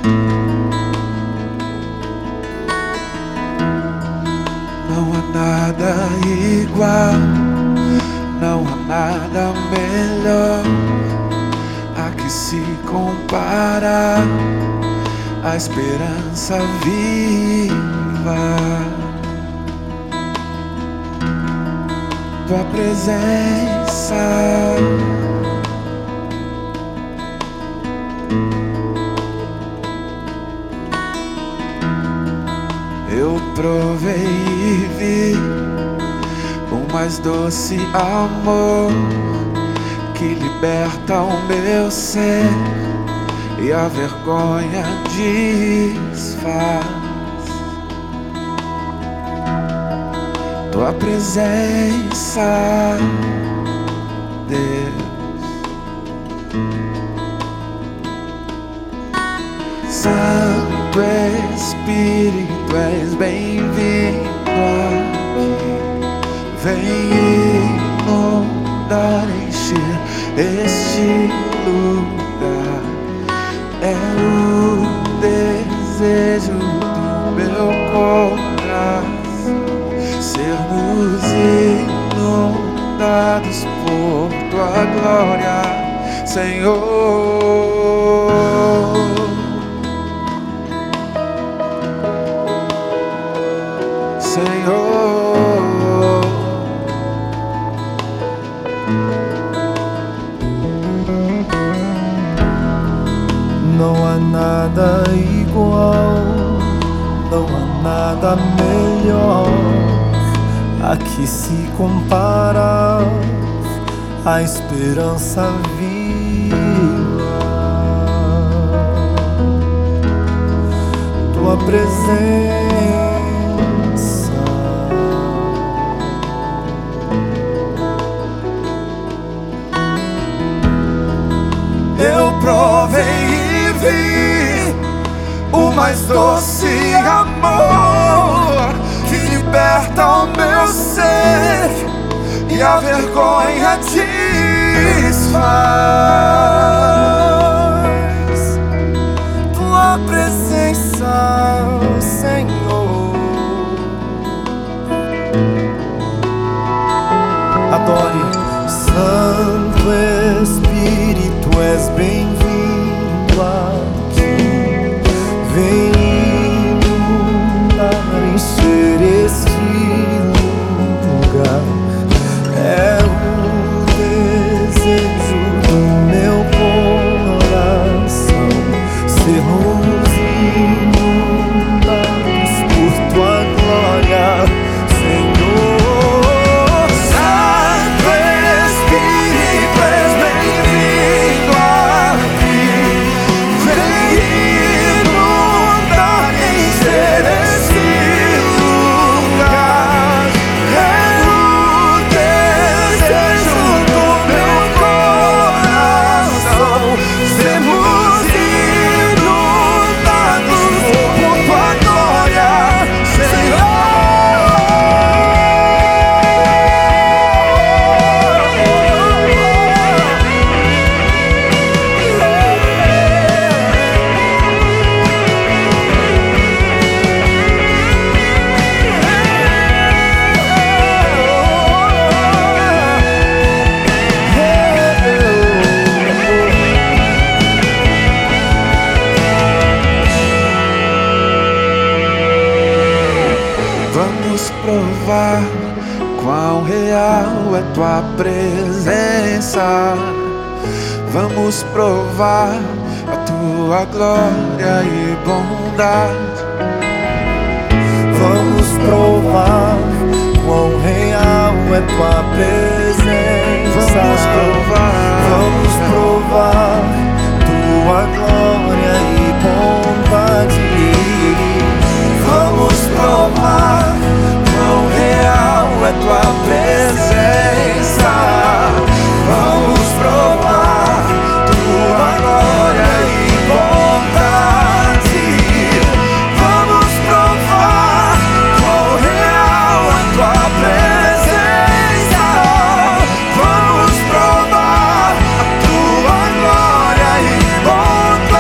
Não há nada igual, não há nada melhor a que se compara a esperança viva. Tua presença, eu provei e vi o mais doce amor que liberta o meu ser e a vergonha desfaz. Tua presença, Deus. Santo Espírito, és bem-vindo aqui. Vem inundar, encher este lugar. É o desejo do meu coração sermos inundados por tua glória, Senhor. Senhor, não há nada igual, não há nada melhor a que se compara a esperança viva. Tua presença, eu provei e vi o mais doce amor que liberta o meu ser e a vergonha desfaz. Tua presença, Senhor. adore. Santo Espírito, és bem-vindo aqui. Vem inundar, encher este lugar. É o desejo do meu coração sermos inundados por tua glória, Senhor. Vamos provar quão real é tua presença. Vamos provar a tua glória e bondade. Vamos provar quão real é tua presença. Vamos provar tua glória e bondade. Vamos provar quão real é tua presença. Vamos provar tua glória e bondade. Vamos provar quão real é tua presença. Vamos provar a tua glória e bondade.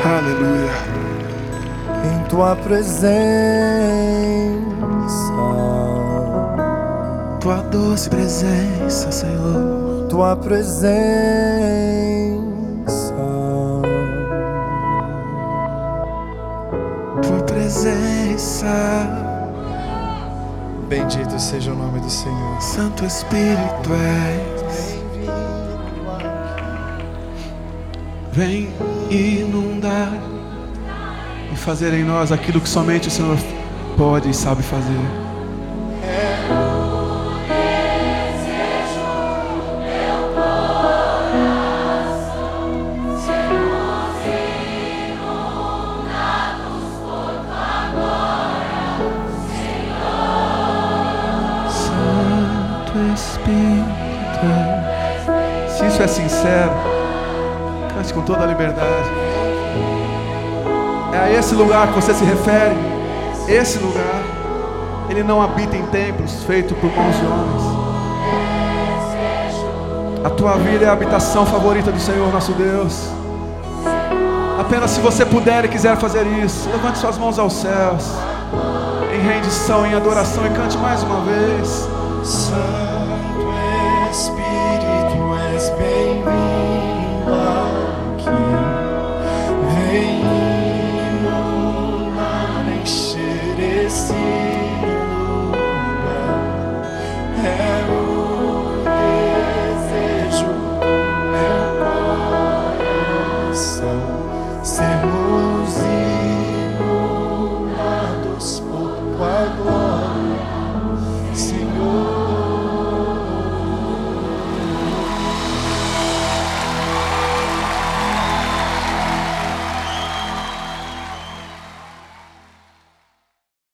Aleluia. Em tua presença, Tua doce presença, Senhor. tua presença, Tua presença. bendito seja o nome do Senhor. Santo Espírito és. Vem inundar e fazer em nós aquilo que somente o Senhor pode e sabe fazer. Espírito. Se isso é sincero, cante com toda a liberdade. É a esse lugar que você se refere. Esse lugar, ele não habita em templos feitos por mãos de homens. A tua vida é a habitação favorita do Senhor nosso Deus. Apenas se você puder e quiser fazer isso, levante suas mãos aos céus, em rendição, em adoração, e cante mais uma vez.